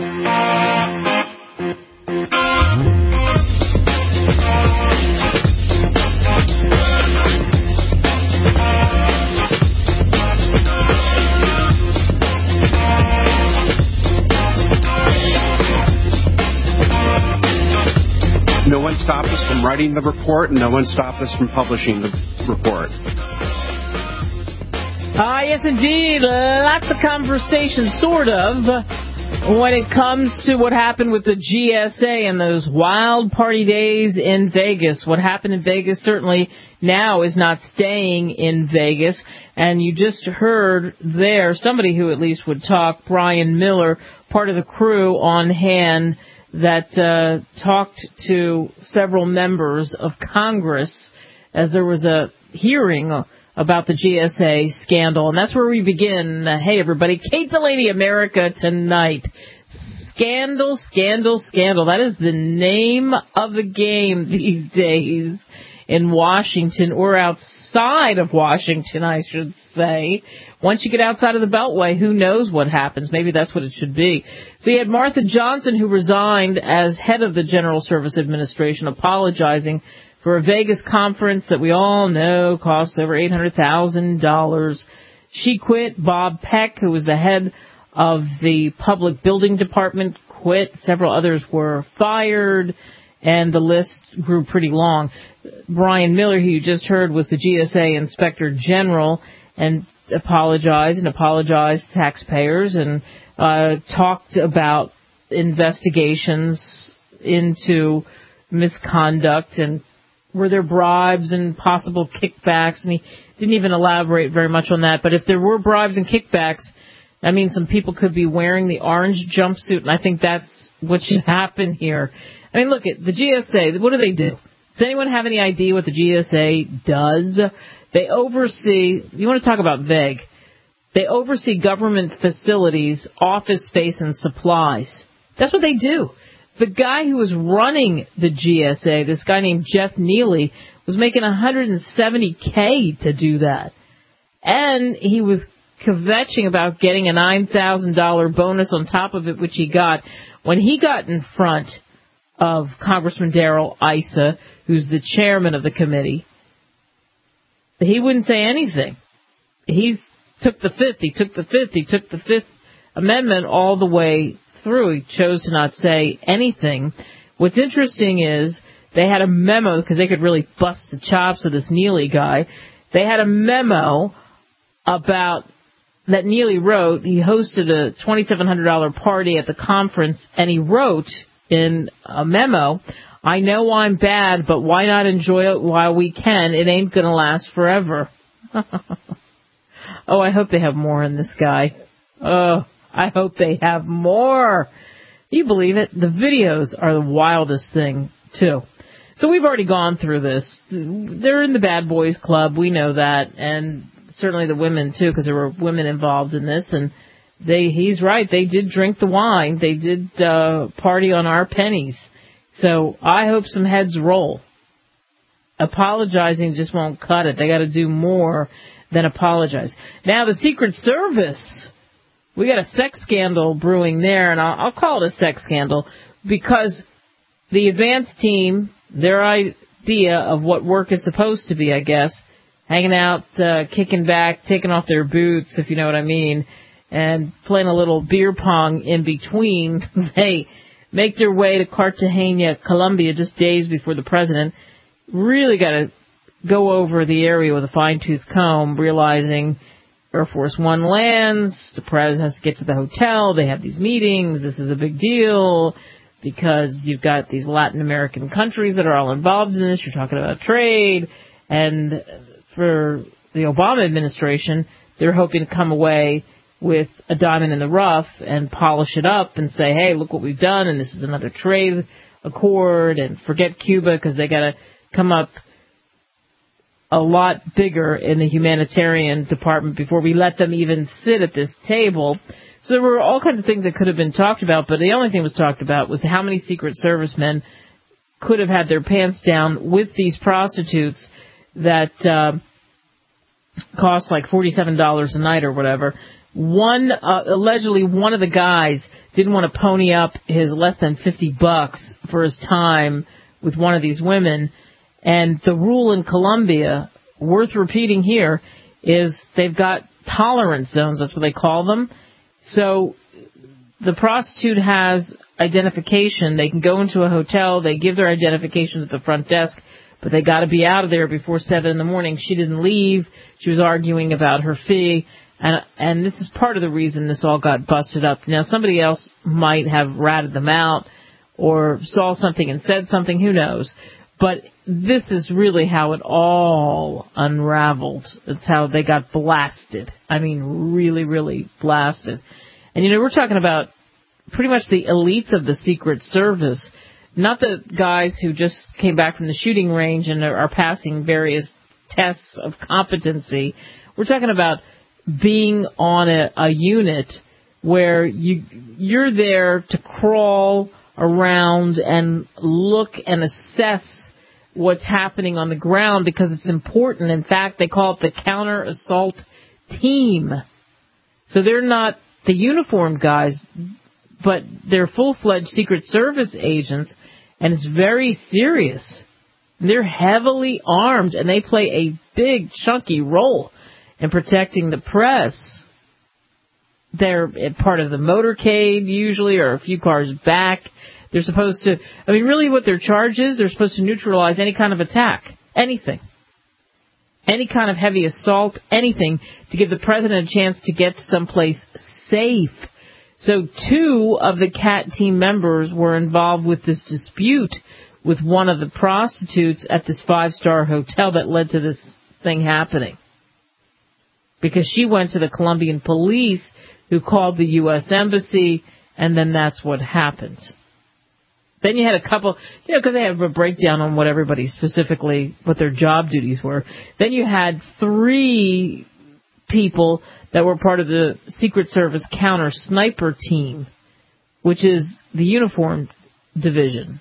No one stopped us from writing the report, and no one stopped us from publishing the report. Yes, indeed. Lots of conversation, sort of, when it comes to what happened with the GSA and those wild party days in Vegas. What happened in Vegas certainly now is not staying in Vegas. And you just heard there somebody who at least would talk, Brian Miller, part of the crew on hand that talked to several members of Congress as there was a hearing about the GSA scandal. And that's where we begin. Hey, everybody. Kate Delaney, America Tonight. Scandal, scandal, scandal. That is the name of the game these days in Washington, or outside of Washington, I should say. Once you get outside of the Beltway, who knows what happens? Maybe that's what it should be. So you had Martha Johnson, who resigned as head of the General Service Administration, apologizing for a Vegas conference that we all know cost over $800,000. She quit. Bob Peck, who was the head of the Public Building Department, quit. Several others were fired, and the list grew pretty long. Brian Miller, who you just heard, was the GSA Inspector General, and apologized to taxpayers and talked about investigations into misconduct and were there bribes and possible kickbacks, and he didn't even elaborate very much on that. But if there were bribes and kickbacks, that means some people could be wearing the orange jumpsuit, and I think that's what should happen here. I mean, look at the GSA. What do? Does anyone have any idea what the GSA does? They oversee, you want to talk about vague, they oversee government facilities, office space, and supplies. That's what they do. The guy who was running the GSA, this guy named Jeff Neely, was making $170K to do that. And he was kvetching about getting a $9,000 bonus on top of it, which he got. When he got in front of Congressman Darrell Issa, who's the chairman of the committee, he wouldn't say anything. He took the Fifth Amendment all the way through. He chose to not say anything. What's interesting is they had a memo, because they could really bust the chops of this Neely guy. They had a memo about that Neely wrote. He hosted a $2,700 party at the conference, and he wrote in a memo, "I know I'm bad, but why not enjoy it while we can? It ain't going to last forever." Oh, I hope they have more in this guy. Oh, I hope they have more. You believe it? The videos are the wildest thing, too. So we've already gone through this. They're in the Bad Boys Club. We know that. And certainly the women, too, because there were women involved in this. And he's right. They did drink the wine. They did party on our pennies. So I hope some heads roll. Apologizing just won't cut it. They got to do more than apologize. Now, the Secret Service, we got a sex scandal brewing there, and I'll call it a sex scandal because the advance team, their idea of what work is supposed to be, I guess, hanging out, kicking back, taking off their boots, if you know what I mean, and playing a little beer pong in between, they make their way to Cartagena, Colombia, just days before the president. Really got to go over the area with a fine-tooth comb, realizing Air Force One lands, the president has to get to the hotel, they have these meetings, this is a big deal, because you've got these Latin American countries that are all involved in this, you're talking about trade, and for the Obama administration, they're hoping to come away with a diamond in the rough and polish it up and say, hey, look what we've done, and this is another trade accord, and forget Cuba, because they got to come up a lot bigger in the humanitarian department before we let them even sit at this table. So there were all kinds of things that could have been talked about, but the only thing that was talked about was how many Secret Service men could have had their pants down with these prostitutes that cost like $47 a night or whatever. Allegedly one of the guys didn't want to pony up his less than $50 for his time with one of these women. And the rule in Colombia, worth repeating here, is they've got tolerance zones. That's what they call them. So the prostitute has identification. They can go into a hotel. They give their identification at the front desk, but they got to be out of there before 7 in the morning. She didn't leave. She was arguing about her fee. And this is part of the reason this all got busted up. Now, somebody else might have ratted them out or saw something and said something. Who knows? But this is really how it all unraveled. It's how they got blasted. I mean, really, really blasted. And, we're talking about pretty much the elites of the Secret Service, not the guys who just came back from the shooting range and are passing various tests of competency. We're talking about being on a unit where you're there to crawl around and look and assess what's happening on the ground because it's important. In fact, they call it the counter-assault team. So they're not the uniformed guys, but they're full-fledged Secret Service agents, and it's very serious. They're heavily armed, and they play a big, chunky role in protecting the press. They're part of the motorcade, usually, or a few cars back. They're supposed to, really what their charge is, they're supposed to neutralize any kind of attack, anything. Any kind of heavy assault, anything, to give the president a chance to get to someplace safe. So 2 of the CAT team members were involved with this dispute with one of the prostitutes at this 5-star hotel that led to this thing happening. Because she went to the Colombian police, who called the U.S. Embassy, and then that's what happened. Then you had a couple, because they have a breakdown on what everybody specifically, what their job duties were. Then you had 3 people that were part of the Secret Service counter-sniper team, which is the uniformed division.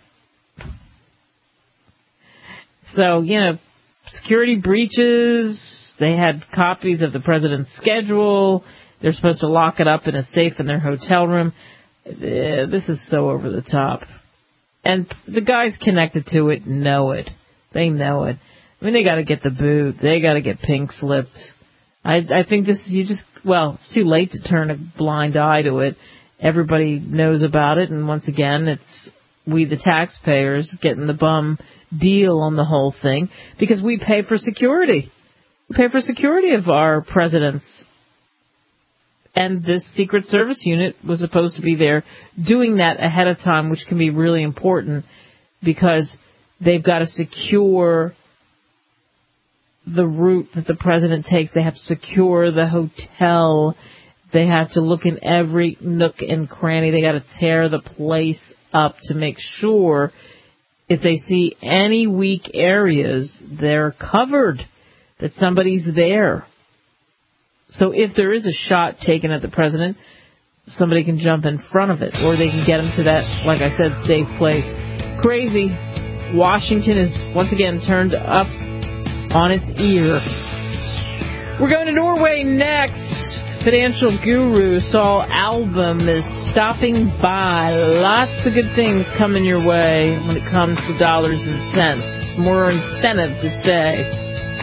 So, security breaches, they had copies of the president's schedule, they're supposed to lock it up in a safe in their hotel room. This is so over the top. And the guys connected to it know it. They know it. They got to get the boot. They got to get pink slipped. I think it's too late to turn a blind eye to it. Everybody knows about it, and once again, it's we, the taxpayers, getting the bum deal on the whole thing because we pay for security. We pay for security of our presidents. And this Secret Service unit was supposed to be there doing that ahead of time, which can be really important because they've got to secure the route that the president takes. They have to secure the hotel. They have to look in every nook and cranny. They got to tear the place up to make sure if they see any weak areas, they're covered, that somebody's there. So if there is a shot taken at the president, somebody can jump in front of it, or they can get him to that, like I said, safe place. Crazy. Washington is once again turned up on its ear. We're going to Norway next. Financial guru Saul Album is stopping by. Lots of good things coming your way when it comes to dollars and cents. More incentive to stay.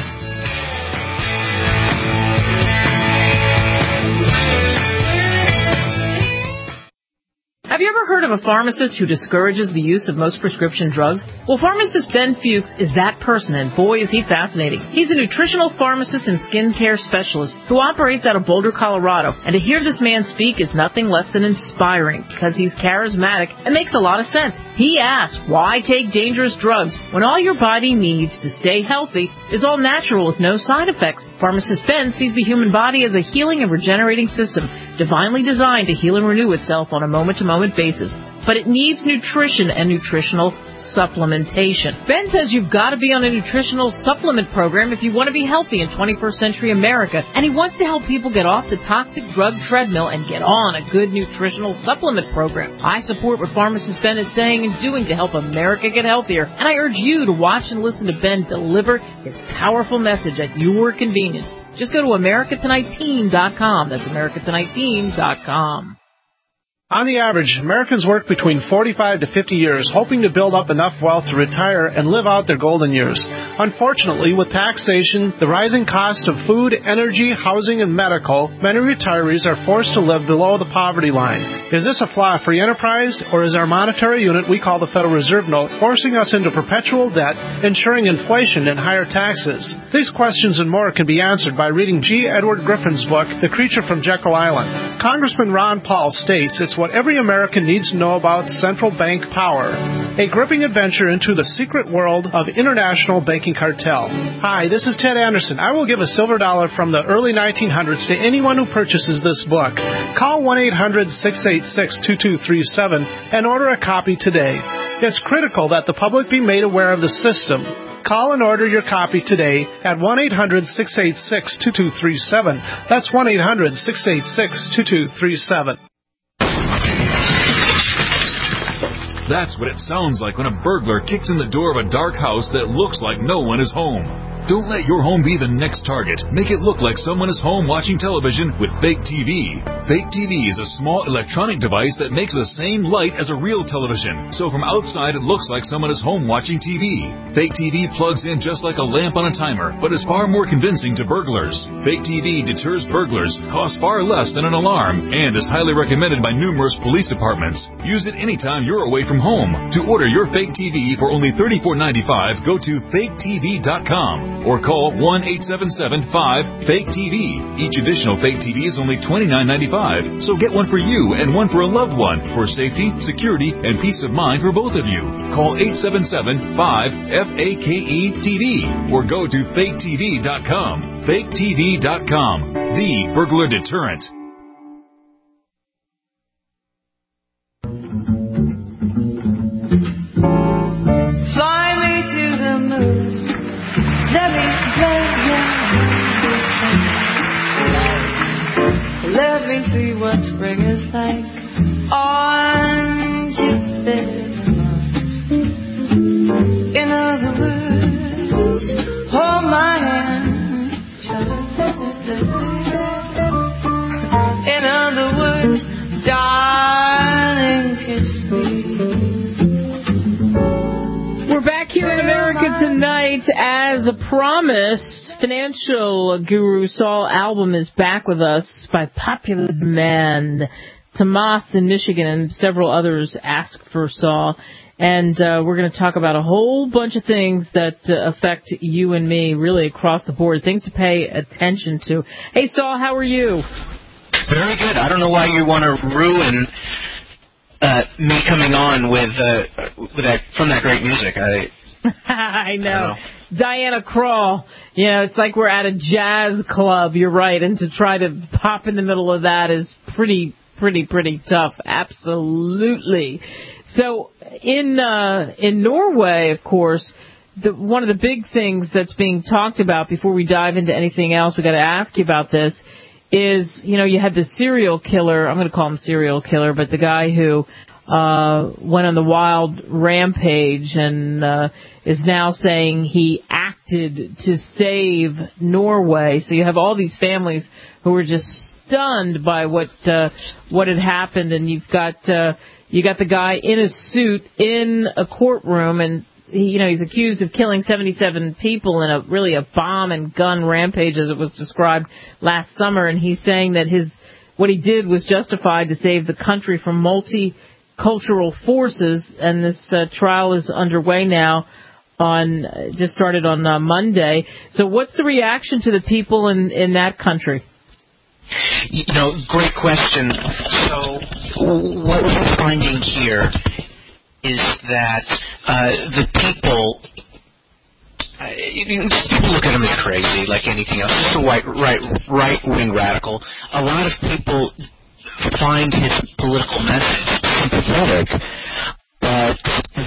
Have you ever heard of a pharmacist who discourages the use of most prescription drugs? Well, pharmacist Ben Fuchs is that person, and boy, is he fascinating. He's a nutritional pharmacist and skincare specialist who operates out of Boulder, Colorado. And to hear this man speak is nothing less than inspiring because he's charismatic and makes a lot of sense. He asks, why take dangerous drugs when all your body needs to stay healthy is all natural with no side effects? Pharmacist Ben sees the human body as a healing and regenerating system, divinely designed to heal and renew itself on a moment-to-moment basis. But it needs nutrition and nutritional supplementation. Ben says you've got to be on a nutritional supplement program if you want to be healthy in 21st century America, and he wants to help people get off the toxic drug treadmill and get on a good nutritional supplement program. I support what pharmacist Ben is saying and doing to help America get healthier, and I urge you to watch and listen to Ben deliver his powerful message at your convenience. Just go to AmericaTonightTeam.com. That's AmericaTonightTeam.com. On the average, Americans work between 45 to 50 years, hoping to build up enough wealth to retire and live out their golden years. Unfortunately, with taxation, the rising cost of food, energy, housing, and medical, many retirees are forced to live below the poverty line. Is this a flaw of free enterprise, or is our monetary unit we call the Federal Reserve Note forcing us into perpetual debt, ensuring inflation and higher taxes? These questions and more can be answered by reading G. Edward Griffin's book, The Creature from Jekyll Island. Congressman Ron Paul states it's what every American needs to know about central bank power. A gripping adventure into the secret world of international banking cartel. Hi, this is Ted Anderson. I will give a silver dollar from the early 1900s to anyone who purchases this book. Call 1-800-686-2237 and order a copy today. It's critical that the public be made aware of the system. Call and order your copy today at 1-800-686-2237. That's 1-800-686-2237. That's what it sounds like when a burglar kicks in the door of a dark house that looks like no one is home. Don't let your home be the next target. Make it look like someone is home watching television with Fake TV. Fake TV is a small electronic device that makes the same light as a real television. So from outside, it looks like someone is home watching TV. Fake TV plugs in just like a lamp on a timer, but is far more convincing to burglars. Fake TV deters burglars, costs far less than an alarm, and is highly recommended by numerous police departments. Use it anytime you're away from home. To order your Fake TV for only $34.95, go to faketv.com. or call 1-877-5-FAKE-TV. Each additional Fake TV is only $29.95, so get one for you and one for a loved one for safety, security, and peace of mind for both of you. Call 877-5-FAKE-TV or go to faketv.com. faketv.com, the burglar deterrent. Fly me to the moon. Let me play with. Let me see what spring is like on Jupiter. In other words, hold my hand, child. In other words, darling, kiss me. We're back here in America Tonight. As promised, financial guru Saul Albom is back with us by popular demand. Tomas in Michigan and several others asked for Saul. And we're going to talk about a whole bunch of things that affect you and me really across the board, things to pay attention to. Hey, Saul, how are you? Very good. I don't know why you want to ruin me coming on with that from that great music. I know. Diana Krall. You know, it's like we're at a jazz club. You're right. And to try to pop in the middle of that is pretty tough. Absolutely. So in Norway, of course, one of the big things that's being talked about before we dive into anything else, we got to ask you about this, is, you know, you had the serial killer, I'm going to call him serial killer, but the guy who went on the wild rampage and is now saying he acted to save Norway. So you have all these families who were just stunned by what had happened, and you got the guy in a suit in a courtroom, and he's accused of killing 77 people in a bomb and gun rampage, as it was described last summer. And he's saying that what he did was justified to save the country from multicultural forces. And this trial is underway now. Just started on Monday. So what's the reaction to the people in that country? Great question. So what we're finding here is that the people look at him as crazy, like anything else. Just a right-wing radical. A lot of people find his political message sympathetic, but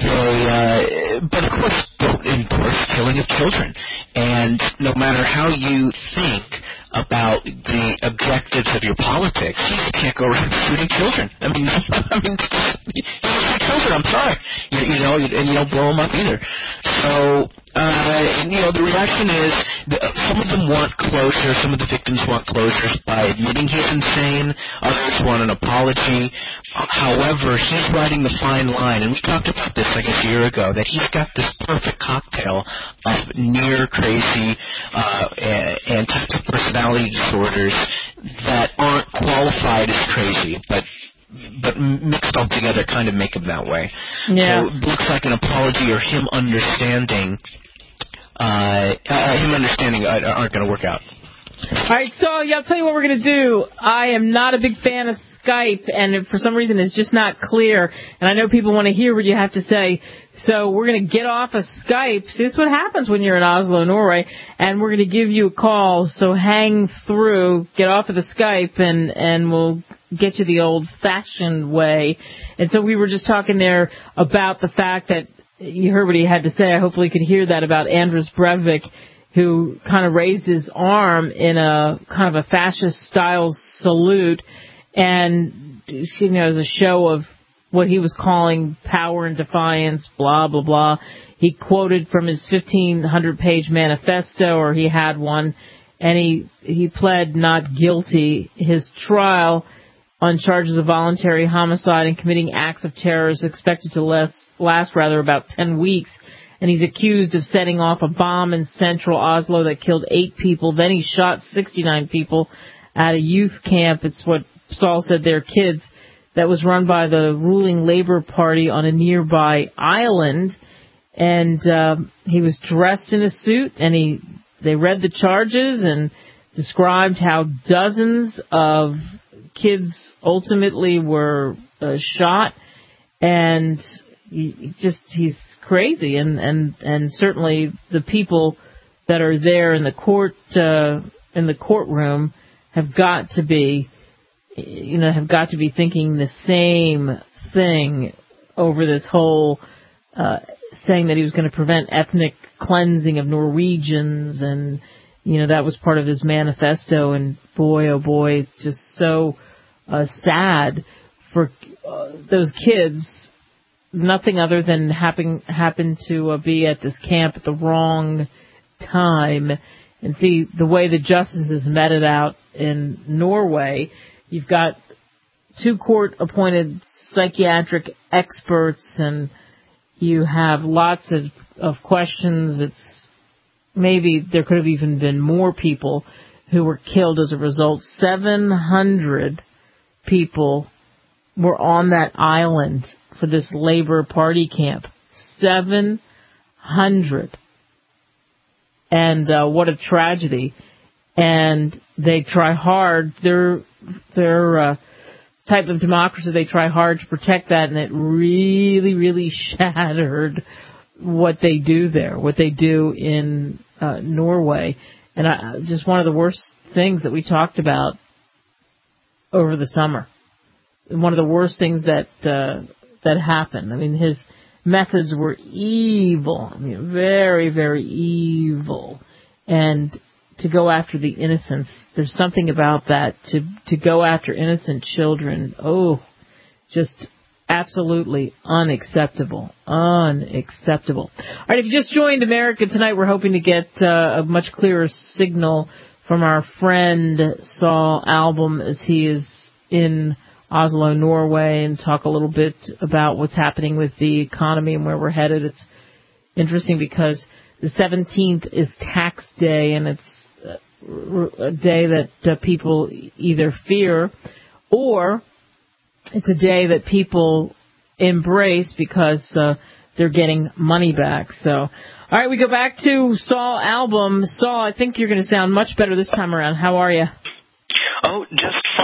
of course don't endorse killing of children. And no matter how you think about the objectives of your politics, you can't go around shooting children. I mean, you don't shoot children. I'm sorry. And you don't blow them up either. So, the reaction is some of them want closure. Some of the victims want closure by admitting he's insane. Others want an apology. However, he's riding the fine line, and we talked about this like a year ago, that he's got this perfect cocktail of near crazy and types of personality disorders that aren't qualified as crazy, but mixed all together kind of make him that way. Yeah. So it looks like an apology or him understanding aren't going to work out. All right, so I'll tell you what we're going to do. I am not a big fan of Skype, and for some reason it's just not clear. And I know people want to hear what you have to say, so we're going to get off of Skype. See, this is what happens when you're in Oslo, Norway, and we're going to give you a call. So hang through, get off of the Skype, and we'll get you the old-fashioned way. And so we were just talking there about the fact that you heard what he had to say. I hopefully you could hear that about Anders Breivik, who kind of raised his arm in a kind of a fascist-style salute, and, as a show of what he was calling power and defiance, blah, blah, blah. He quoted from his 1,500-page manifesto, or he had one, and he pled not guilty. His trial on charges of voluntary homicide and committing acts of terror is expected to last about 10 weeks. And he's accused of setting off a bomb in central Oslo that killed 8 people. Then he shot 69 people at a youth camp. It's what Saul said, they're kids, that was run by the ruling Labour Party on a nearby island. And he was dressed in a suit, and they read the charges and described how dozens of kids ultimately were shot. And he's crazy, and certainly the people that are there in the courtroom have got to be thinking the same thing over this whole saying that he was going to prevent ethnic cleansing of Norwegians, and that was part of his manifesto. And boy, oh boy, just so sad for those kids. Nothing other than happened to be at this camp at the wrong time. And see, the way the justices meted out in Norway, you've got 2 court-appointed psychiatric experts, and you have lots of questions. It's maybe there could have even been more people who were killed as a result. 700 people were on that island for this Labour Party camp. 700. And what a tragedy. And they try hard. Their type of democracy, they try hard to protect that, and it really, really shattered what they do there, what they do in Norway. And just one of the worst things that we talked about over the summer. One of the worst things that happened. I mean, his methods were evil. I mean, very, very evil. And to go after the innocents, there's something about that. To go after innocent children, just absolutely unacceptable. Unacceptable. All right, if you just joined America Tonight, we're hoping to get a much clearer signal from our friend Saul Albom as he is in Oslo, Norway, and talk a little bit about what's happening with the economy and where we're headed. It's interesting because the 17th is tax day, and it's a day that people either fear or it's a day that people embrace because they're getting money back. So, all right, we go back to Saul Albom. Saul, I think you're going to sound much better this time around. How are you? Oh, just fine.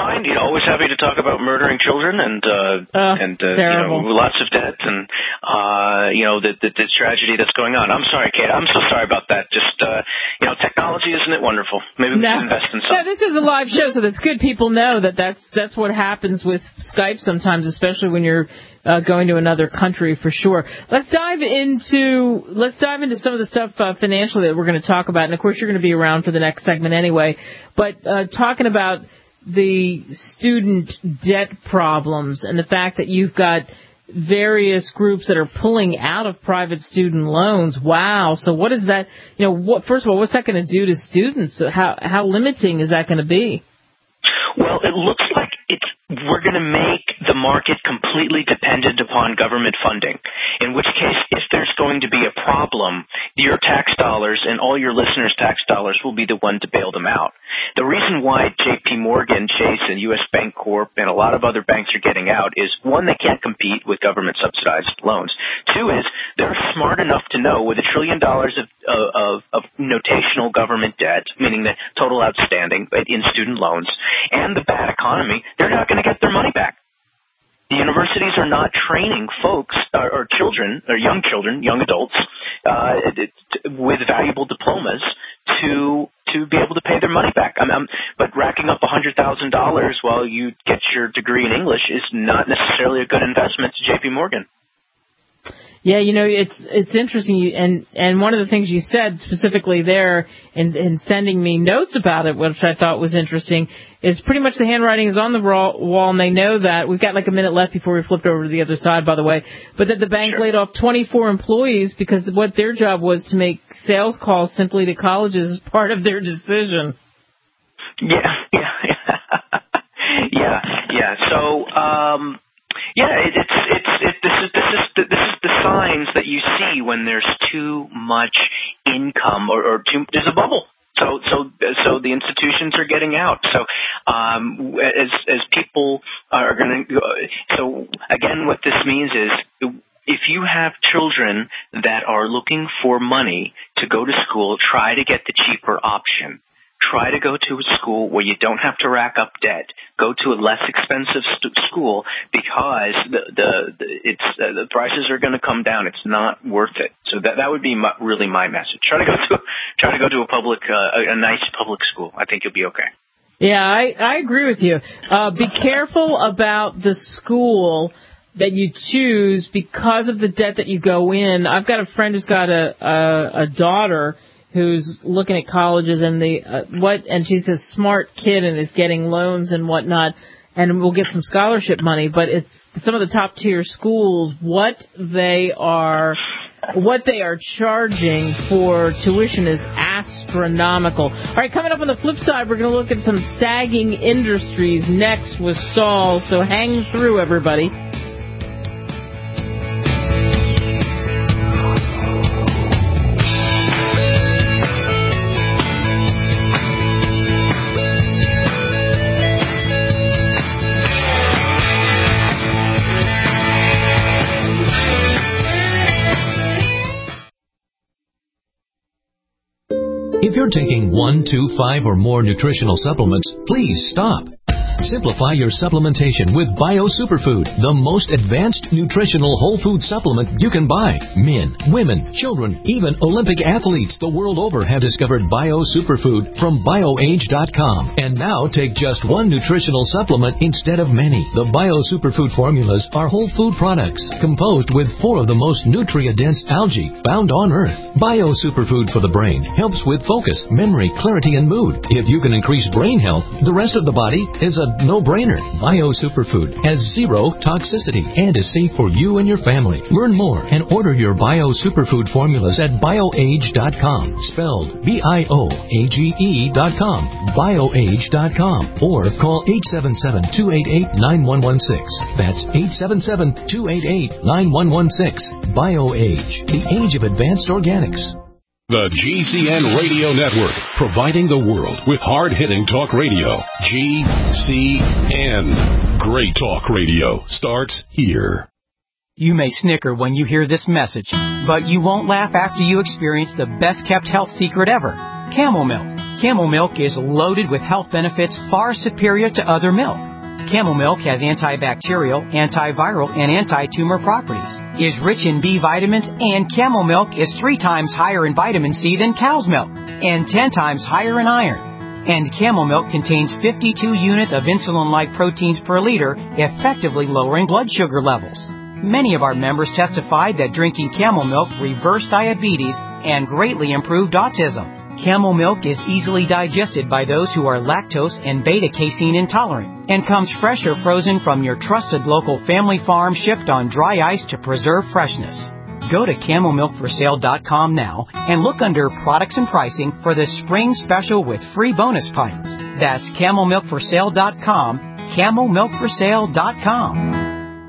fine. Always happy to talk about murdering children and lots of debt and the tragedy that's going on. I'm sorry, Kate. I'm so sorry about that. Just technology, isn't it wonderful? Maybe we can invest in something. No, this is a live show, so that's good. People know that's what happens with Skype sometimes, especially when you're going to another country, for sure. Let's dive into some of the stuff financially that we're going to talk about, and of course you're going to be around for the next segment anyway. But talking about the student debt problems and the fact that you've got various groups that are pulling out of private student loans. Wow. So what is that? First of all, what's that going to do to students? How limiting is that going to be? Well, it looks like we're going to make the market completely dependent upon government funding, in which case, if there's going to be a problem, your tax dollars and all your listeners' tax dollars will be the one to bail them out. The reason why J.P. Morgan, Chase, and U.S. Bank Corp. And a lot of other banks are getting out is, one, they can't compete with government-subsidized loans. Two is they're smart enough to know with $1 trillion of notational government debt, meaning the total outstanding in student loans, and the bad economy, they're not going to get their money back. The universities are not training folks or children, or young children, young adults, with valuable diplomas to be able to pay their money back. But racking up $100,000 while you get your degree in English is not necessarily a good investment to J.P. Morgan. Yeah, it's interesting, and one of the things you said specifically there in sending me notes about it, which I thought was interesting, is pretty much the handwriting is on the wall, and they know that. We've got like a minute left before we flipped over to the other side, by the way, but that the bank laid off 24 employees because what their job was to make sales calls simply to colleges as part of their decision. Yeah. So, this is the signs that you see when there's too much income or there's a bubble. So the institutions are getting out. So as people are going to go, so again, what this means is if you have children that are looking for money to go to school, try to get the cheaper option. Try to go to a school where you don't have to rack up debt. Go to a less expensive school because the prices are going to come down. It's not worth it. So that would be really my message. Try to go to a nice public school. I think you'll be okay. Yeah, I agree with you. Be careful about the school that you choose because of the debt that you go in. I've got a friend who's got a daughter who's looking at colleges and and she's a smart kid and is getting loans and whatnot, and will get some scholarship money. But it's some of the top tier schools, what they are charging for tuition is astronomical. All right, coming up on the flip side, we're going to look at some sagging industries next with Saul. So hang through, everybody. If you're taking 1, 2, 5, or more nutritional supplements, please stop. Simplify your supplementation with Bio Superfood, the most advanced nutritional whole food supplement you can buy. Men, women, children, even Olympic athletes the world over have discovered Bio Superfood from BioAge.com. And now take just one nutritional supplement instead of many. The Bio Superfood formulas are whole food products composed with 4 of the most nutrient-dense algae found on Earth. Bio Superfood for the brain helps with focus, memory, clarity, and mood. If you can increase brain health, the rest of the body is a no-brainer. Bio Superfood has 0 toxicity and is safe for you and your family. Learn more and order your Bio Superfood formulas at BioAge.com, spelled BIOAGE.com, BioAge.com, or call 877-288-9116. That's 877-288-9116. BioAge, the age of advanced organics. The GCN Radio Network, providing the world with hard-hitting talk radio. GCN. Great talk radio starts here. You may snicker when you hear this message, but you won't laugh after you experience the best-kept health secret ever, Camel Milk. Camel milk is loaded with health benefits far superior to other milk. Camel milk has antibacterial, antiviral, and anti-tumor properties, is rich in B vitamins, and camel milk is 3 times higher in vitamin C than cow's milk, and 10 times higher in iron. And camel milk contains 52 units of insulin-like proteins per liter, effectively lowering blood sugar levels. Many of our members testified that drinking camel milk reversed diabetes and greatly improved autism. Camel milk is easily digested by those who are lactose and beta-casein intolerant and comes fresh or frozen from your trusted local family farm, shipped on dry ice to preserve freshness. Go to CamelMilkForSale.com now and look under Products and Pricing for the spring special with free bonus pints. That's CamelMilkForSale.com, CamelMilkForSale.com.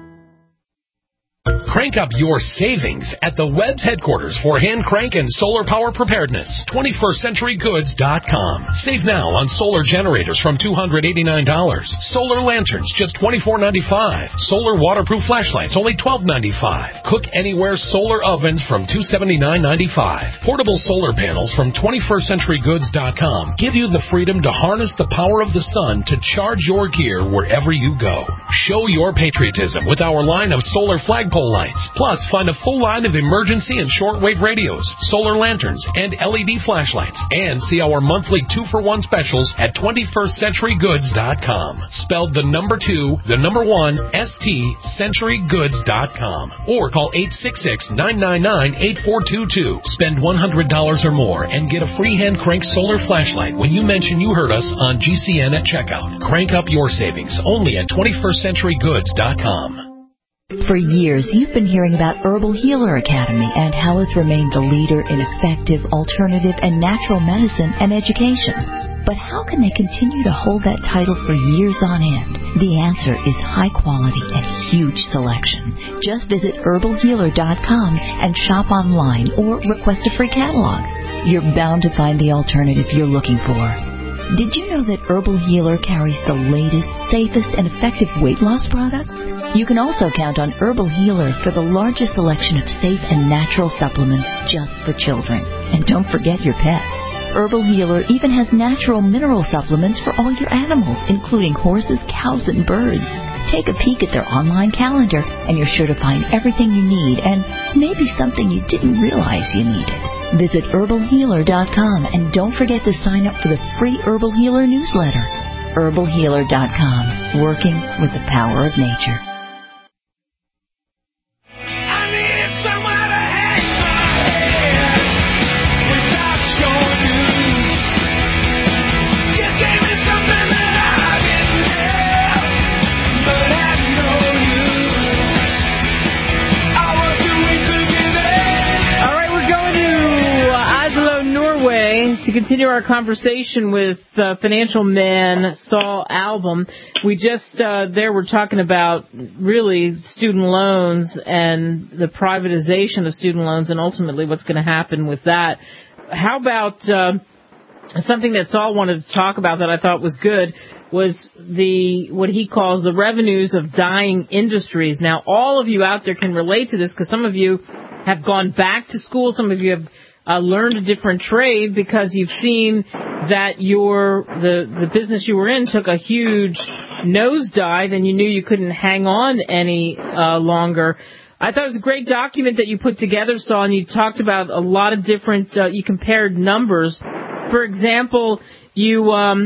Crank up your savings at the Webb's headquarters for hand crank and solar power preparedness. 21stCenturyGoods.com. Save now on solar generators from $289. Solar lanterns just $24.95. Solar waterproof flashlights only $12.95. Cook Anywhere solar ovens from $279.95. Portable solar panels from 21stCenturyGoods.com give you the freedom to harness the power of the sun to charge your gear wherever you go. Show your patriotism with our line of solar flagpole lights. Plus, find a full line of emergency and shortwave radios, solar lanterns, and LED flashlights. And see our monthly 2-for-1 specials at 21stCenturyGoods.com. Spelled the number 2, the number 1, STCenturygoods.com. Or call 866-999-8422. Spend $100 or more and get a free hand crank solar flashlight when you mention you heard us on GCN at checkout. Crank up your savings only at 21stCenturyGoods.com. For years, you've been hearing about Herbal Healer Academy and how it's remained the leader in effective, alternative, and natural medicine and education. But how can they continue to hold that title for years on end? The answer is high quality and huge selection. Just visit herbalhealer.com and shop online or request a free catalog. You're bound to find the alternative you're looking for. Did you know that Herbal Healer carries the latest, safest, and effective weight loss products? You can also count on Herbal Healer for the largest selection of safe and natural supplements just for children. And don't forget your pets. Herbal Healer even has natural mineral supplements for all your animals, including horses, cows, and birds. Take a peek at their online calendar, and you're sure to find everything you need and maybe something you didn't realize you needed. Visit herbalhealer.com and don't forget to sign up for the free Herbal Healer newsletter. herbalhealer.com, working with the power of nature. To continue our conversation with financial man Saul Albom, we just were talking about really student loans and the privatization of student loans and ultimately what's going to happen with that. How about something that Saul wanted to talk about that I thought was good was what he calls the revenues of dying industries. Now, all of you out there can relate to this because some of you have gone back to school, some of you have learned a different trade because you've seen that the business you were in took a huge nosedive and you knew you couldn't hang on any longer. I thought it was a great document that you put together, Saul, and you talked about a lot of different, you compared numbers. For example, you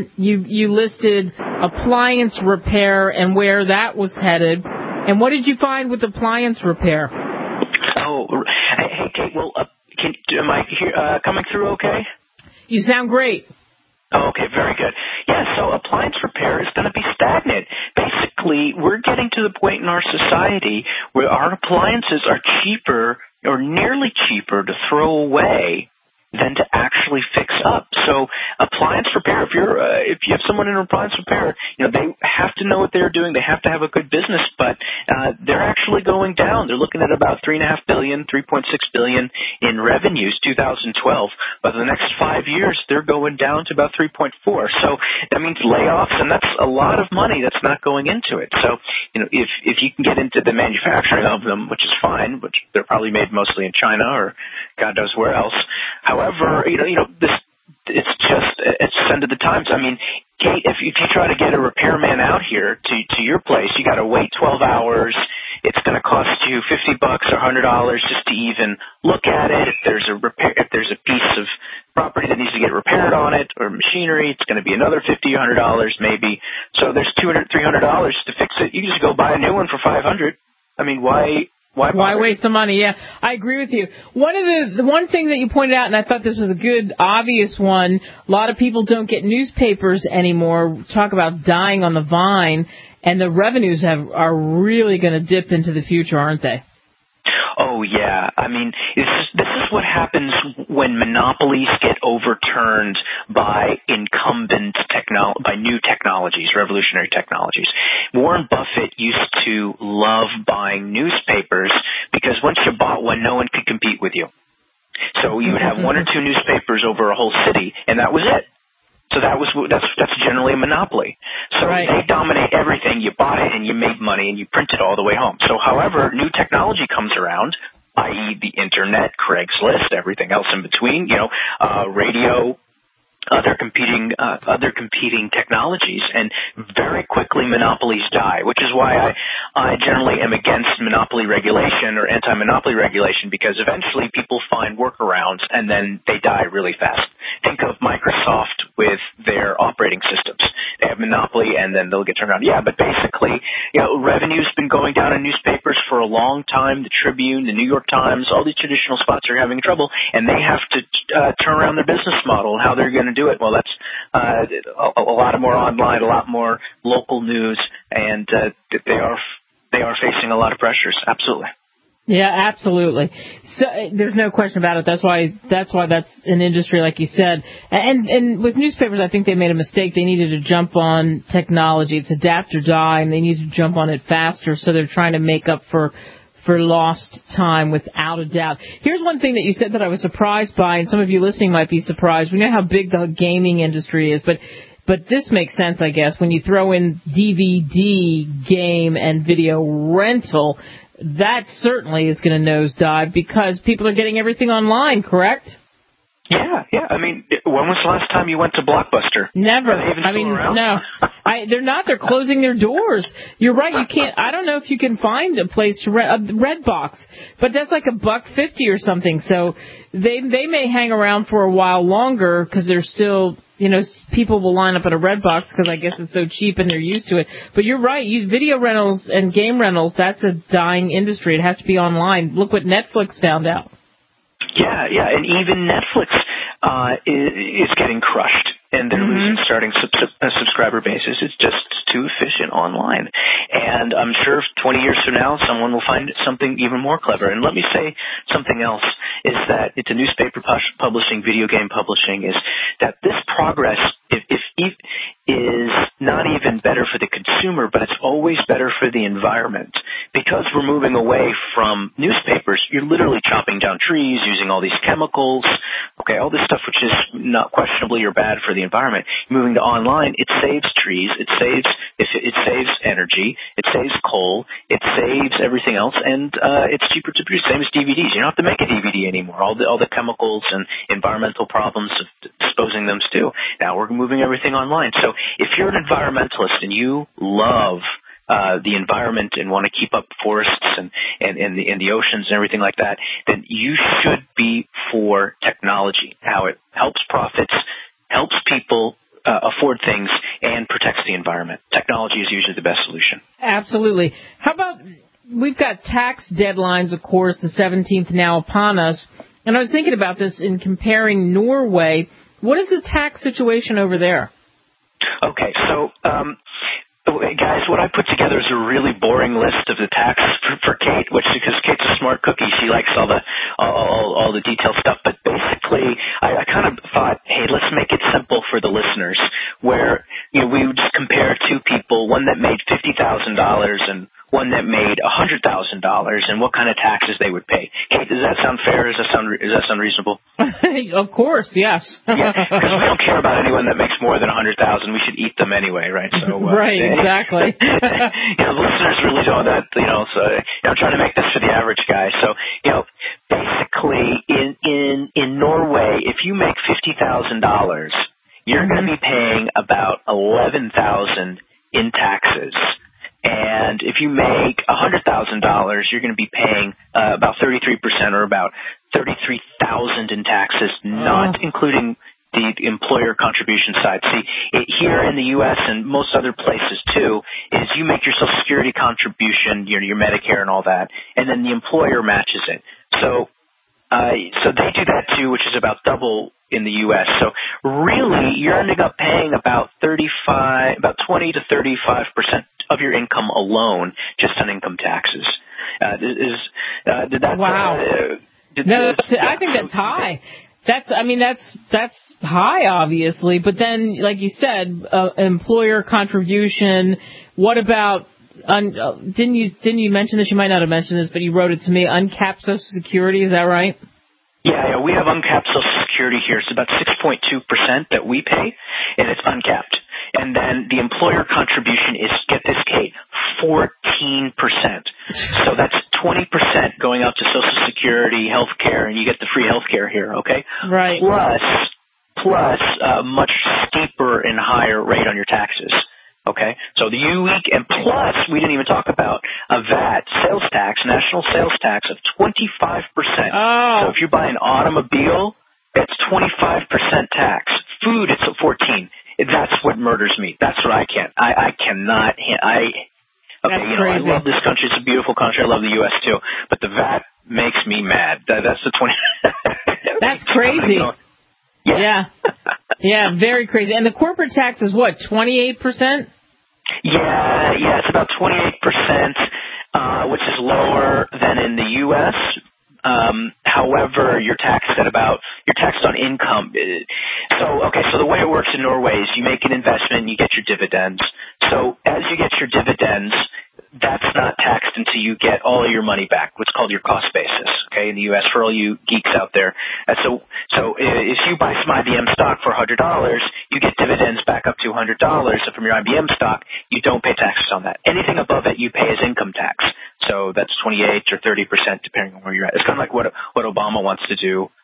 listed appliance repair and where that was headed. And what did you find with appliance repair? Oh, hey, Kate, well, am I coming through okay? You sound great. Oh, okay, very good. Yeah, so appliance repair is going to be stagnant. Basically, we're getting to the point in our society where our appliances are cheaper or nearly cheaper to throw away than to actually fix up. So appliance repair, if you have someone in appliance repair, they have to know what they're doing. They have to have a good business, but they're actually going down. They're looking at about $3.5 billion, $3.6 billion in revenues 2012. But the next 5 years, they're going down to about 3.4. So that means layoffs, and that's a lot of money that's not going into it. So, if you can get into the manufacturing of them, which is fine, which they're probably made mostly in China or God knows where else. However, end of the times. I mean, Kate, if you try to get a repairman out here to your place, you got to wait 12 hours. It's going to cost you $50 or $100 just to even look at it. If there's a piece of property that needs to get repaired on it or machinery, it's going to be another $50 or $100 maybe. So there's $200, $300 to fix it. You can just go buy a new one for $500. I mean, why waste the money? Yeah, I agree with you. The one thing that you pointed out, and I thought this was a good, obvious one, a lot of people don't get newspapers anymore. Talk about dying on the vine, and the revenues are really going to dip into the future, aren't they? Oh, yeah. I mean, this is what happens when monopolies get overturned by by new technologies, revolutionary technologies. Warren Buffett used to love buying newspapers because once you bought one, no one could compete with you. So you would have one or two newspapers over a whole city, and that was it. So that's generally a monopoly. So They dominate everything. You bought it and you made money and you print it all the way home. So however, new technology comes around, i.e. the internet, Craigslist, everything else in between, radio, other competing technologies, and very quickly monopolies die, which is why I generally am against monopoly regulation or anti-monopoly regulation, because eventually people find workarounds and then they die really fast. Think of Microsoft with their operating systems. They have monopoly and then they'll get turned around. Yeah, but basically, revenue's been going down in newspapers for a long time. The Tribune, the New York Times, all these traditional spots are having trouble, and they have to turn around their business model and how they're going to do it. Well, that's a lot more online, a lot more local news, and they are facing a lot of pressures. Absolutely. Yeah, absolutely. So there's no question about it. That's why that's an industry, like you said. And with newspapers, I think they made a mistake. They needed to jump on technology. It's adapt or die, and they need to jump on it faster. So they're trying to make up for lost time, without a doubt. Here's one thing that you said that I was surprised by, and some of you listening might be surprised. We know how big the gaming industry is, but this makes sense, I guess, when you throw in DVD, game, and video rental. That certainly is going to nosedive because people are getting everything online, correct? Yeah. I mean, when was the last time you went to Blockbuster? Never. Are they even still around? No. They're not. They're closing their doors. You're right. You can't. I don't know if you can find a place to rent a Redbox, but that's like $1.50 or something. So they may hang around for a while longer because they're still. People will line up at a Redbox because I guess it's so cheap and they're used to it. But you're right. Video rentals and game rentals, that's a dying industry. It has to be online. Look what Netflix found out. Yeah. And even Netflix is getting crushed, and they're losing starting subscriber bases. It's just too efficient online. And I'm sure 20 years from now, someone will find something even more clever. And let me say something else, is that it's a newspaper publishing, video game publishing, is that this progress is not even better for the consumer, but it's always better for the environment. Because we're moving away from newspapers, you're literally chopping down trees, using all these chemicals, all this stuff which is not questionably or bad for the environment. Moving to online, it saves trees, it saves energy, it saves coal, it saves everything else, and it's cheaper to produce. Same as DVDs. You don't have to make a DVD anymore. All the chemicals and environmental problems of disposing them too. Now we're moving everything online. So if you're an environmentalist and you love the environment and want to keep up forests and the oceans and everything like that, then you should be for technology. How it helps profits, helps people afford things, and protects the environment. Technology is usually the best solution. Absolutely. How about, we've got tax deadlines, of course, the 17th now upon us, and I was thinking about this in comparing Norway. What is the tax situation over there? Okay, so guys, what I put together is a really boring list of the tax for Kate, because Kate's a smart cookie. She likes all the detailed stuff. But basically, I kind of thought, hey, let's make it simple for the listeners, where we would just compare two people, one that made $50,000 and one that made $100,000, and what kind of taxes they would pay. Kate, does that sound fair? Does that sound reasonable? Of course, yes. Yeah, because we don't care about anyone that makes more than $100,000. We should eat them anyway, right? So right, exactly. The listeners really know that. So I'm trying to make this for the average guy. So basically, in in Norway, if you make $50,000, you're going to be paying about $11,000 in taxes. And if you make $100,000, you're going to be paying about 33% or about $33,000 in taxes, not including the employer contribution side. See, here in the U.S. and most other places too, is you make your Social Security contribution, your Medicare and all that, and then the employer matches it. So they do that too, which is about double in the U.S. So really, you're ending up paying about 20 to 35% of your income alone just on income taxes. Did that? Wow. I think that's high. That's high, obviously. But then, like you said, employer contribution. What about? Didn't you mention this? You might not have mentioned this, but you wrote it to me. Uncapped Social Security. Is that right? Yeah, we have uncapped Social Security here. It's about 6.2% that we pay, and it's uncapped. And then the employer contribution is, get this, Kate, 14%. So that's 20% going out to Social Security, health care, and you get the free health care here, okay? Right. Plus a much steeper and higher rate on your taxes. Okay, so the UEEC, and plus we didn't even talk about a VAT, sales tax, national sales tax of 25%. So if you buy an automobile, it's 25% tax. Food, it's at 14%. That's what murders me. That's what I can't. I cannot. That's crazy. I love this country. It's a beautiful country. I love the U.S. too. But the VAT makes me mad. That's the 20. That's crazy. Yeah. Yeah, very crazy. And the corporate tax is what, 28%? Yeah, it's about 28%, which is lower than in the U.S. However, you're taxed on income. So the way it works in Norway is you make an investment and you get your dividends. So as you get your dividends, that's not taxed until you get all of your money back, what's called your cost basis, okay, in the U.S. for all you geeks out there. So if you buy some IBM stock for $100, you get dividends back up to $100. So from your IBM stock, you don't pay taxes on that. Anything above it, you pay as income tax. So that's 28 or 30%, depending on where you're at. It's kind of like what Obama wants to do,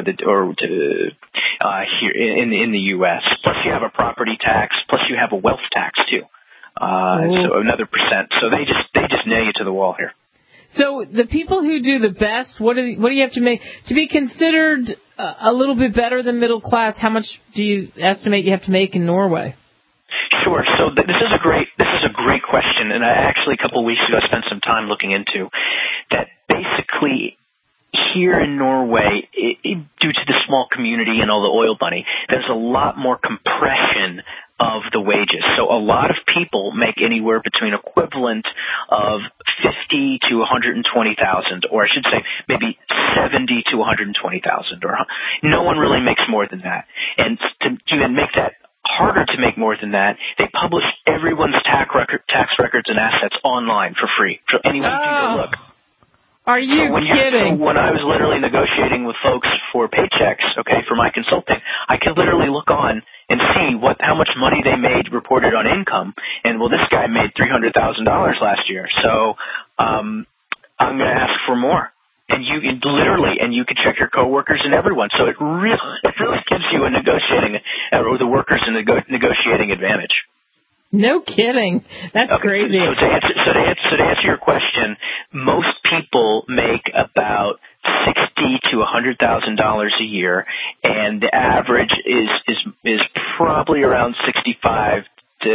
here in the U.S. Plus, you have a property tax. Plus, you have a wealth tax too. So another percent. So they just nail you to the wall here. So the people who do the best, what do you have to make to be considered a little bit better than middle class? How much do you estimate you have to make in Norway? Sure. So this is a great question, and I actually a couple of weeks ago I spent some time looking into that. Basically, here in Norway, due to the small community and all the oil money, there's a lot more compression of the wages. So a lot of people make anywhere between equivalent of 50 to 120,000, or I should say maybe 70 to 120,000, or no one really makes more than that. And to even make that harder to make more than that, they publish everyone's tax records and assets online for free. So anyone can go look. Are you kidding? So when I was literally negotiating with folks for paychecks, okay, for my consulting, I could literally look on and see how much money they made reported on income. And well, this guy made $300,000 last year, so I'm going to ask for more. And you could check your coworkers and everyone. So it really gives you the workers a negotiating advantage. No kidding. That's crazy. So to answer your question, most people make about $60,000 to $100,000 a year, and the average is probably around 65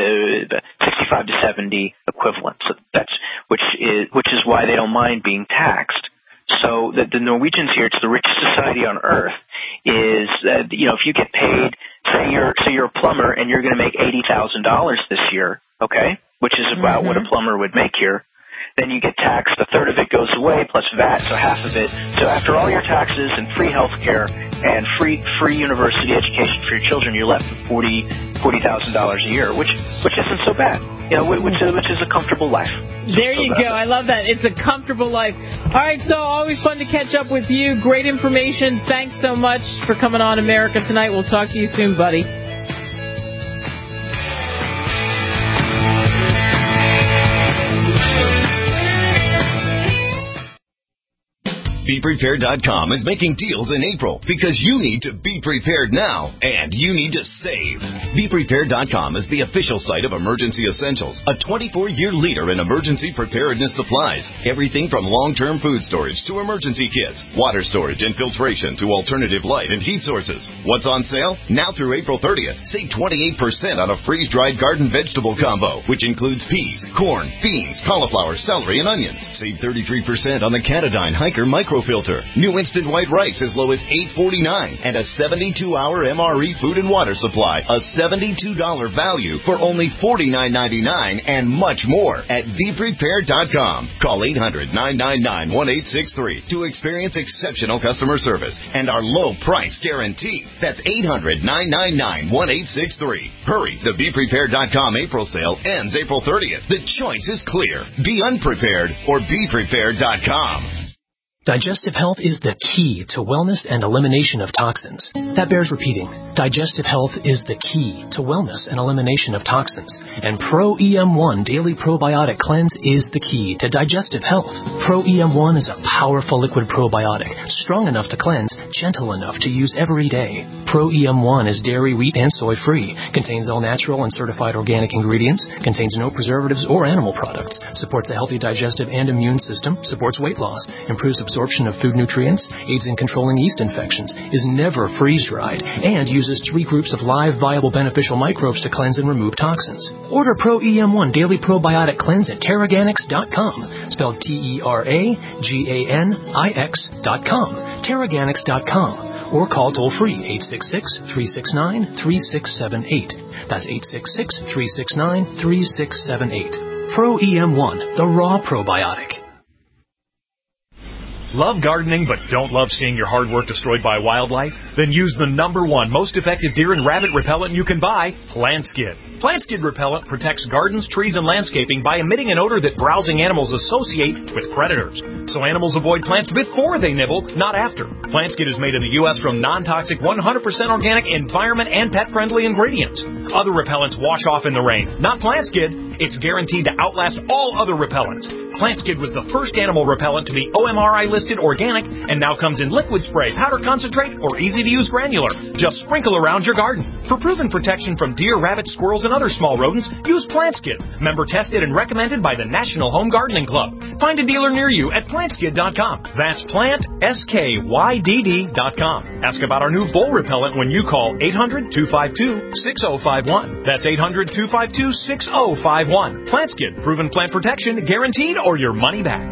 to 70 equivalent. So which is why they don't mind being taxed. So the Norwegians here, it's the richest society on earth. Is if you get paid, say you're a plumber and you're going to make $80,000 this year, okay, which is about what a plumber would make here. Then you get taxed. A third of it goes away plus VAT, so half of it. So after all your taxes and free health care and free university education for your children, you're left with $40,000 a year, which isn't so bad. Which is a comfortable life. There you go. I love that. It's a comfortable life. All right, so always fun to catch up with you. Great information. Thanks so much for coming on America Tonight. We'll talk to you soon, buddy. BePrepared.com is making deals in April because you need to be prepared now and you need to save. BePrepared.com is the official site of Emergency Essentials, a 24-year leader in emergency preparedness supplies. Everything from long-term food storage to emergency kits, water storage and filtration to alternative light and heat sources. What's on sale? Now through April 30th, save 28% on a freeze-dried garden vegetable combo, which includes peas, corn, beans, cauliflower, celery, and onions. Save 33% on the Catadyne Hiker microfilter. New instant white rice as low as $8.49 and a 72-hour MRE food and water supply, a $72 value for only $49.99 and much more at BePrepared.com. Call 800-999-1863 to experience exceptional customer service and our low price guarantee. That's 800-999-1863. Hurry, the BePrepared.com April sale ends April 30th. The choice is clear. Be unprepared or BePrepared.com. Digestive health is the key to wellness and elimination of toxins. That bears repeating. Digestive health is the key to wellness and elimination of toxins. And Pro EM1 Daily Probiotic Cleanse is the key to digestive health. Pro EM1 is a powerful liquid probiotic, strong enough to cleanse, gentle enough to use every day. Pro EM1 is dairy, wheat, and soy free, contains all natural and certified organic ingredients, contains no preservatives or animal products, supports a healthy digestive and immune system, supports weight loss, improves absorption of food nutrients, aids in controlling yeast infections, is never freeze-dried, and uses 3 groups of live, viable, beneficial microbes to cleanse and remove toxins. Order Pro EM1 Daily Probiotic Cleanse at Terraganix.com, spelled TerraGanix.com, Terraganix.com, or call toll-free 866-369-3678. That's 866-369-3678. Pro EM1, the raw probiotic. Love gardening but don't love seeing your hard work destroyed by wildlife? Then use the #1 most effective deer and rabbit repellent you can buy, PlantSkid. PlantSkid repellent protects gardens, trees, and landscaping by emitting an odor that browsing animals associate with predators. So animals avoid plants before they nibble, not after. PlantSkid is made in the U.S. from non-toxic, 100% organic, environment, and pet-friendly ingredients. Other repellents wash off in the rain. Not PlantSkid. It's guaranteed to outlast all other repellents. PlantSkid was the first animal repellent to be OMRI listed organic and now comes in liquid spray, powder concentrate, or easy-to-use granular. Just sprinkle around your garden. For proven protection from deer, rabbits, squirrels, and other small rodents, use PlantSkid. Member tested and recommended by the National Home Gardening Club. Find a dealer near you at PlantSkid.com. That's PlantSkydd.com. Ask about our new vole repellent when you call 800-252-6051. That's 800-252-6051. PlantSkid. Proven plant protection, guaranteed, or your money back.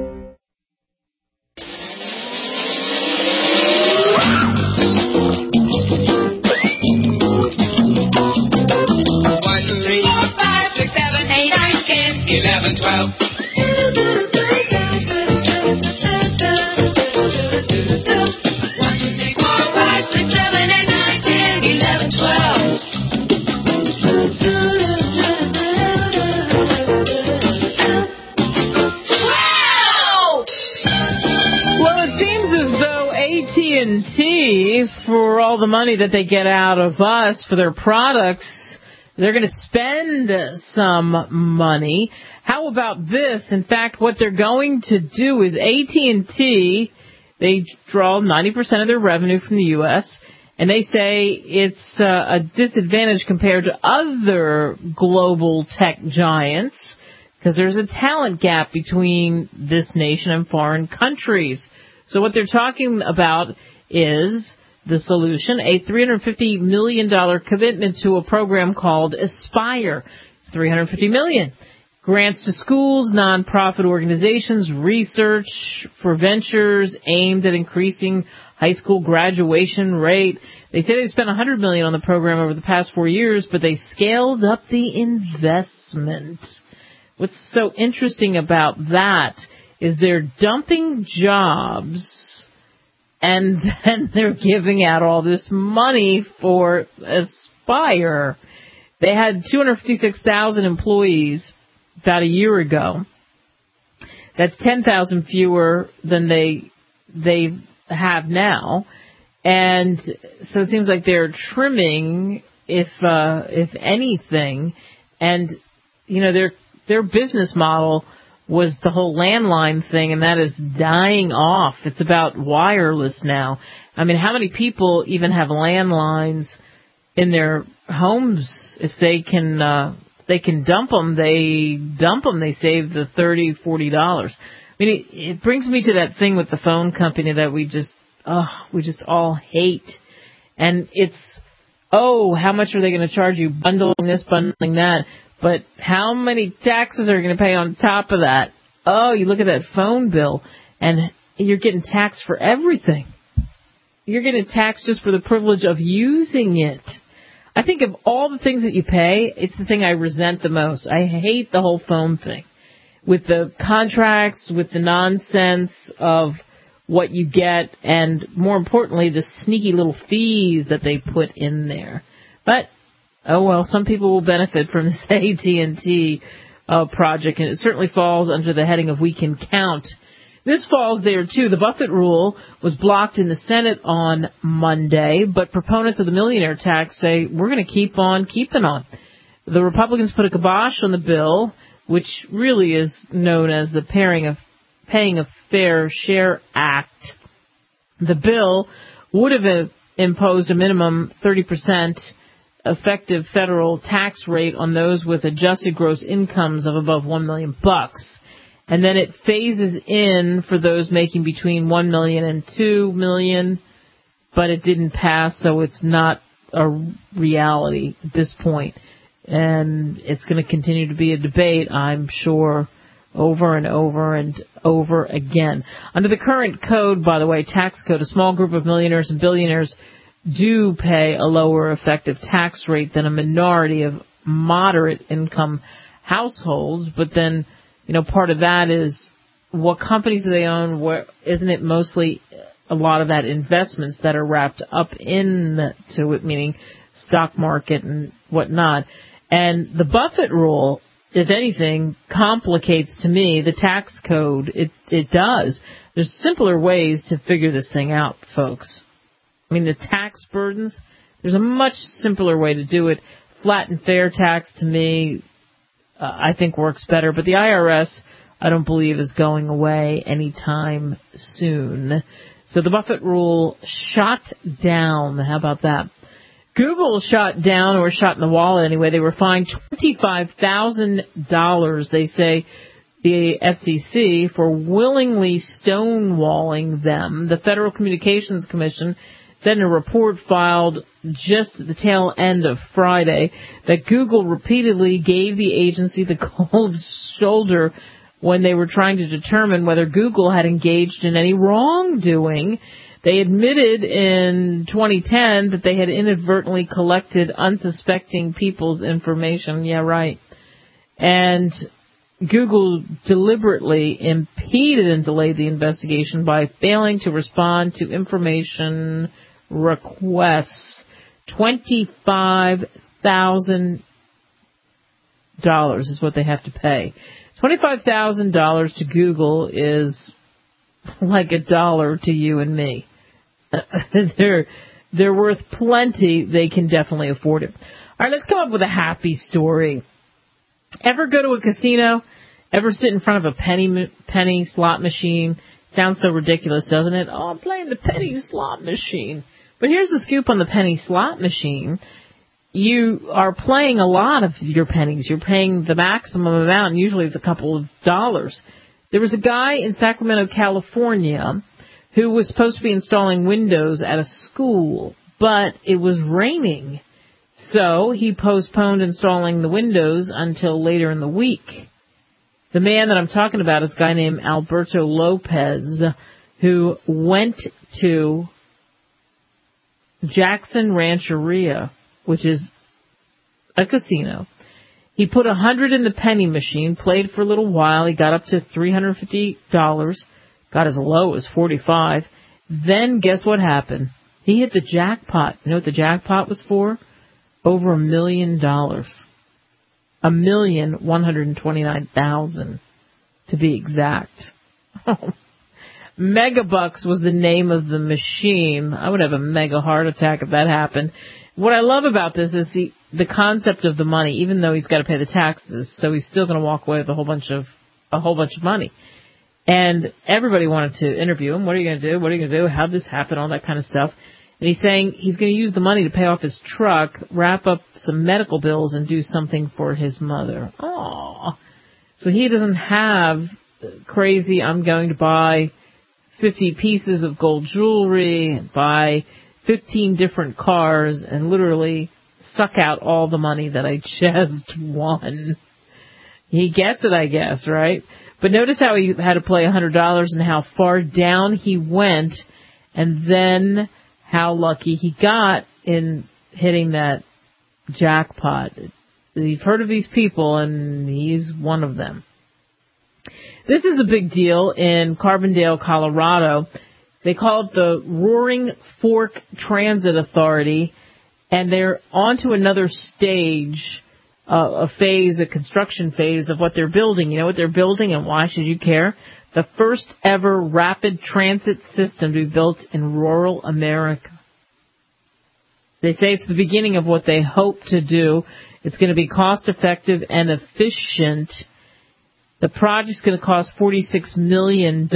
AT&T, for all the money that they get out of us for their products, they're going to spend some money. How about this? In fact, what they're going to do is AT&T, they draw 90% of their revenue from the U.S., and they say it's a disadvantage compared to other global tech giants because there's a talent gap between this nation and foreign countries. So what they're talking about is the solution, a $350 million commitment to a program called Aspire. It's $350 million. Grants to schools, nonprofit organizations, research for ventures aimed at increasing high school graduation rate. They say they spent $100 million on the program over the past 4 years, but they scaled up the investment. What's so interesting about that is they're dumping jobs and then they're giving out all this money for Aspire. They had 256,000 employees about a year ago. That's 10,000 fewer than they have now. And so it seems like they're trimming, if anything. And, you know, their business model was the whole landline thing, and that is dying off. It's about wireless now. I mean, how many people even have landlines in their homes? If they can dump them, they dump them. They save the $30, $40. I mean, it brings me to that thing with the phone company that we just all hate. And it's, how much are they going to charge you? Bundling this, bundling that. But how many taxes are you going to pay on top of that? Oh, you look at that phone bill, and you're getting taxed for everything. You're getting taxed just for the privilege of using it. I think of all the things that you pay, it's the thing I resent the most. I hate the whole phone thing. With the contracts, with the nonsense of what you get, and more importantly, the sneaky little fees that they put in there. But oh well, some people will benefit from this AT&T project, and it certainly falls under the heading of we can count. This falls there too. The Buffett rule was blocked in the Senate on Monday, but proponents of the millionaire tax say we're going to keep on keeping on. The Republicans put a kibosh on the bill, which really is known as the Paying a Fair Share Act. The bill would have imposed a minimum 30% effective federal tax rate on those with adjusted gross incomes of above $1 million, and then it phases in for those making between $1 million and $2 million, but it didn't pass, so it's not a reality at this point. And it's going to continue to be a debate, I'm sure, over and over and over again. Under the current code, by the way, tax code, a small group of millionaires and billionaires do pay a lower effective tax rate than a minority of moderate income households. But then, part of that is what companies do they own? Where isn't it mostly a lot of that investments that are wrapped up into it, meaning stock market and whatnot. And the Buffett rule, if anything, complicates to me the tax code. It does. There's simpler ways to figure this thing out, folks. I mean, the tax burdens, there's a much simpler way to do it. Flat and fair tax, to me, I think works better. But the IRS, I don't believe, is going away anytime soon. So the Buffett rule shot down. How about that? Google shot down, or shot in the wallet anyway. They were fined $25,000, they say, the FCC, for willingly stonewalling them. The Federal Communications Commission said in a report filed just at the tail end of Friday that Google repeatedly gave the agency the cold shoulder when they were trying to determine whether Google had engaged in any wrongdoing. They admitted in 2010 that they had inadvertently collected unsuspecting people's information. Yeah, right. And Google deliberately impeded and delayed the investigation by failing to respond to information requests. $25,000 is what they have to pay. $25,000 to Google is like $1 to you and me. They're worth plenty. They can definitely afford it. All right, let's come up with a happy story. Ever go to a casino? Ever sit in front of a penny slot machine? Sounds so ridiculous, doesn't it? Oh, I'm playing the penny slot machine. But here's the scoop on the penny slot machine. You are playing a lot of your pennies. You're paying the maximum amount, and usually it's a couple of dollars. There was a guy in Sacramento, California, who was supposed to be installing windows at a school, but it was raining. So he postponed installing the windows until later in the week. The man that I'm talking about is a guy named Alberto Lopez, who went to Jackson Rancheria, which is a casino. He put $100 in the penny machine, played for a little while. He got up to $350, got as low as $45. Then guess what happened? He hit the jackpot. You know what the jackpot was for? Over $1 million. $1,129,000 to be exact. Megabucks was the name of the machine. I would have a mega heart attack if that happened. What I love about this is the concept of the money, even though he's got to pay the taxes, so he's still going to walk away with a whole bunch of a whole bunch of money. And everybody wanted to interview him. What are you going to do? What are you going to do? How'd this happen? All that kind of stuff. And he's saying he's going to use the money to pay off his truck, wrap up some medical bills, and do something for his mother. Aww. So he doesn't have crazy, I'm going to buy 50 pieces of gold jewelry, buy 15 different cars, and literally suck out all the money that I just won. He gets it, I guess, right? But notice how he had to play $100 and how far down he went, and then how lucky he got in hitting that jackpot. You've heard of these people, and he's one of them. This is a big deal in Carbondale, Colorado. They call it the Roaring Fork Transit Authority, and they're on to another stage, a construction phase of what they're building. You know what they're building, and why should you care? The first ever rapid transit system to be built in rural America. They say it's the beginning of what they hope to do. It's going to be cost effective and efficient. The project's going to cost $46 million.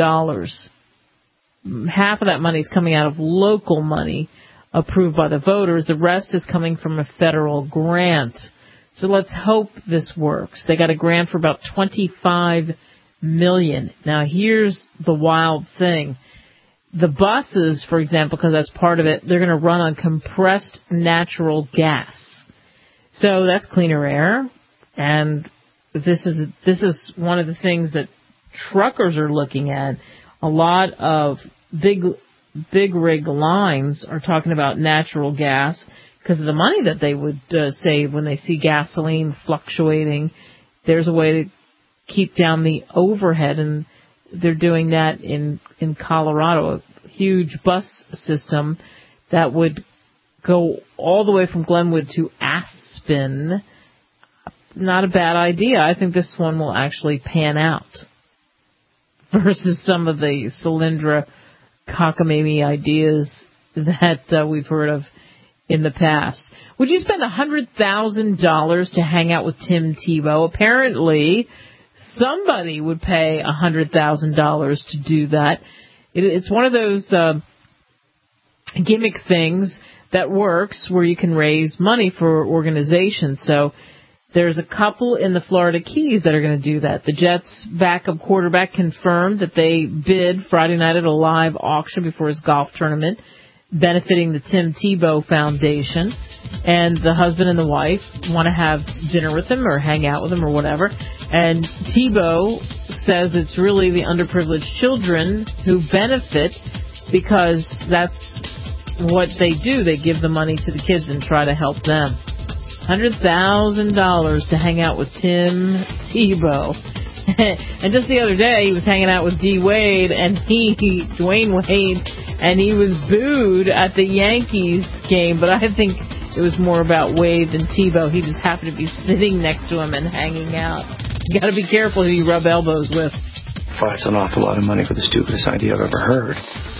Half of that money is coming out of local money approved by the voters. The rest is coming from a federal grant. So let's hope this works. They got a grant for about $25 million. Now here's the wild thing. The buses, for example, because that's part of it, they're going to run on compressed natural gas. So that's cleaner air, and this is one of the things that truckers are looking at. A lot of big rig lines are talking about natural gas because of the money that they would save when they see gasoline fluctuating. There's a way to keep down the overhead, and they're doing that in Colorado, a huge bus system that would go all the way from Glenwood to Aspen. Not a bad idea. I think this one will actually pan out versus some of the Solyndra cockamamie ideas that we've heard of in the past. Would you spend $100,000 to hang out with Tim Tebow? Apparently, somebody would pay $100,000 to do that. It's one of those gimmick things that works where you can raise money for organizations. So there's a couple in the Florida Keys that are going to do that. The Jets' backup quarterback confirmed that they bid Friday night at a live auction before his golf tournament, benefiting the Tim Tebow Foundation. And the husband and the wife want to have dinner with him or hang out with him or whatever. And Tebow says it's really the underprivileged children who benefit because that's what they do. They give the money to the kids and try to help them. $100,000 to hang out with Tim Tebow. And just the other day, he was hanging out with Dwayne Wade, and he was booed at the Yankees game. But I think it was more about Wade than Tebow. He just happened to be sitting next to him and hanging out. You got to be careful who you rub elbows with. Well, it's an awful lot of money for the stupidest idea I've ever heard.